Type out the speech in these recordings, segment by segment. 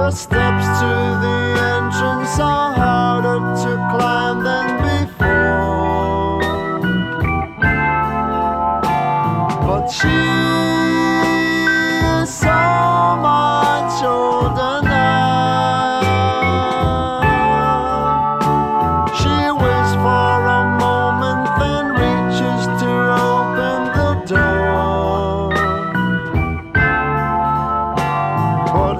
The steps to the entrance are harder to climb than before, but she is so much older now. She waits for a moment, then reaches to open the door, but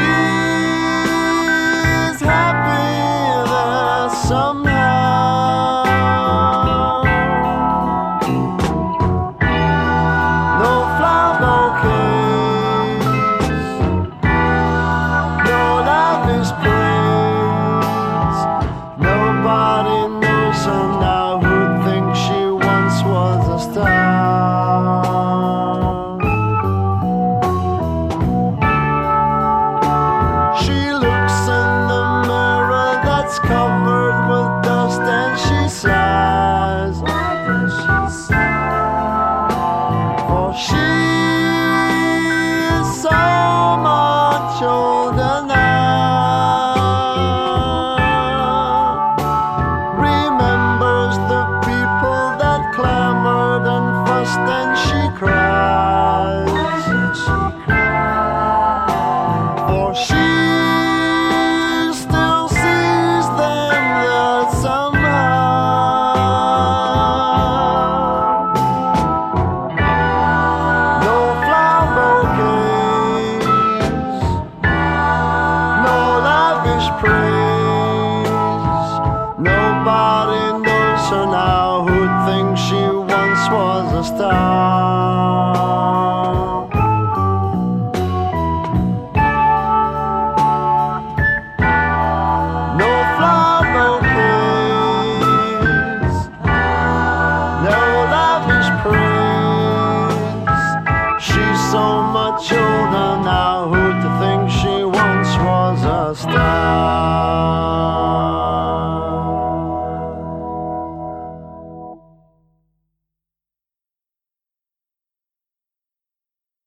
she's happy there somehow. No flower bouquets, no lavish praise. Nobody knows her now who thinks she once was a star. She looks in the mirror that's covered with dust and she sighs. Why does she sigh? For she is so much older now. Remembers the people that clamored and fussed, and she cries. Why did she cry? For she still sees them there somehow. No flower bouquets, no lavish praise. Nobody knows her now who thinks she once was a star.